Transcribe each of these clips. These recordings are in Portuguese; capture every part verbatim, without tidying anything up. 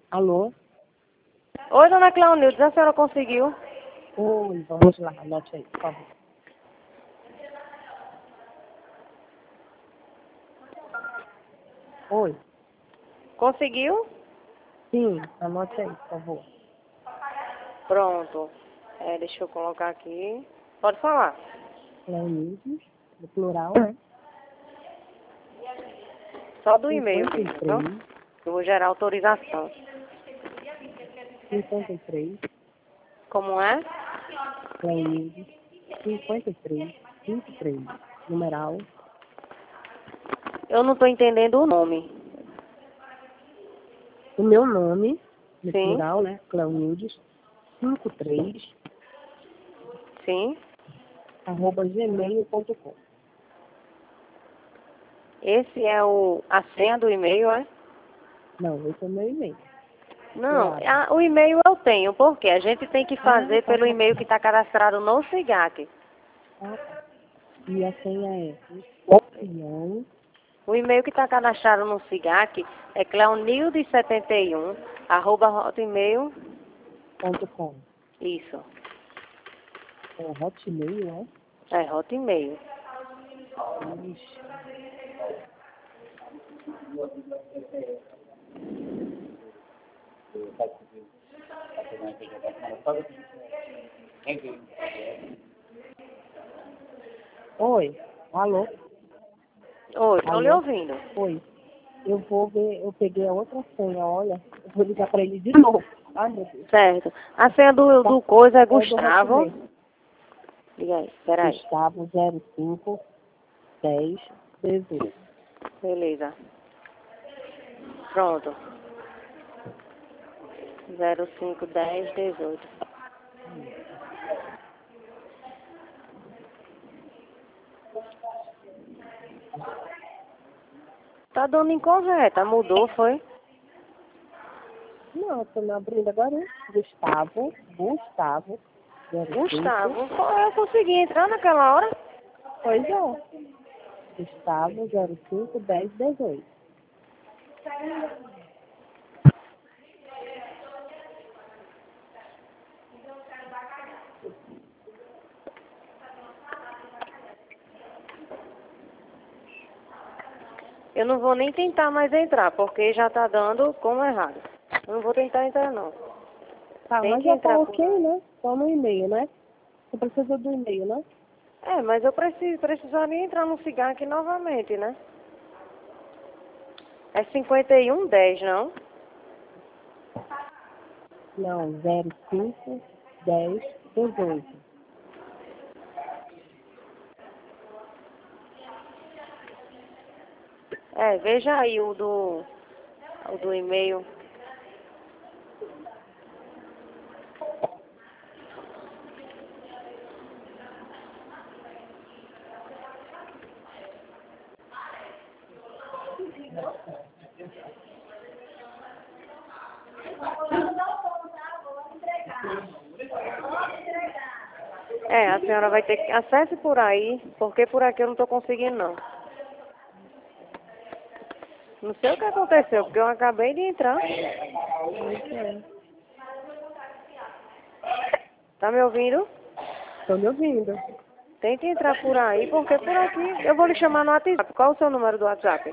Alô? Oi, dona Cleonildes, a senhora conseguiu? Oi, vamos lá, anote aí, por favor. Oi? Conseguiu? Sim, anote aí, por favor. Pronto. É, deixa eu colocar aqui. Pode falar. Cleonildes, no plural, né? Só do e-mail cinquenta e mesmo, viu? três, Eu vou gerar autorização. cinquenta e três, Como é? Cleonildes, cinquenta e três, vinte e três, numeral, Eu não estou entendendo o nome. o meu nome, no Sim, plural, né? Cleonildes, cinquenta e três, sim. arroba gmail ponto com. Esse é o, a senha do e-mail, é? Não, esse é o meu e-mail. Não, Claro. a- o e-mail eu tenho, porque a gente tem que Ah, fazer tá, pelo tá, e-mail tá. que está cadastrado no SIGAC. Ah, tá. E a senha é escorpião, O e-mail que está cadastrado no SIGAC é cleonilde setenta e um, arroba hotmail. ponto com. Isso, É hotmail, é? é hotmail. Ixi. Oi, alô, Oi, estou lhe alô, ouvindo. oi. Eu vou ver, eu peguei a outra senha, olha. Eu vou ligar para ele de novo. Ai, meu Deus. Certo. A senha do, Tá. do coisa é É do Gustavo. Hotmail. Liga aí, peraí. Gustavo zero cinco dez dezoito. Beleza. Pronto. zero cinco dez dezoito. Tá dando incorreta, mudou, foi? Não, estou me abrindo agora. Hein? Gustavo, Gustavo zero cinco. Gustavo, pô, eu consegui entrar naquela hora. Pois é. Gustavo zero cinco dez dezoito. Eu não vou nem tentar mais entrar, porque já tá dando como errado. Eu não vou tentar entrar, não. Tá, Tem mas que já tá entrar por ok, aí. né? Só no e-mail, né? Você precisa do e-mail, né? É, mas eu preciso, precisaria entrar no cigarro aqui novamente, né? É cinquenta e um dez, não? Não, zero cinco dez dezoito. É, veja aí o do, o do e-mail. É, a senhora vai ter que... Acesse por aí, porque por aqui eu não estou conseguindo, não. Não sei o que aconteceu, porque eu acabei de entrar. Tá me ouvindo? Estou me ouvindo. Tente entrar por aí, porque por aqui... Eu vou lhe chamar no WhatsApp. Qual o seu número do WhatsApp?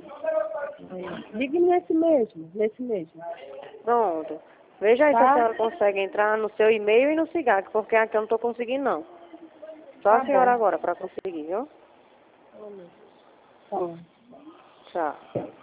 Ligue nesse mesmo, nesse mesmo. Pronto. Veja aí se a Tá? senhora consegue entrar no seu e-mail e no cigarro, porque aqui eu não estou conseguindo, não. Só Tá a senhora bom. agora para conseguir, viu? Tá. Tchau.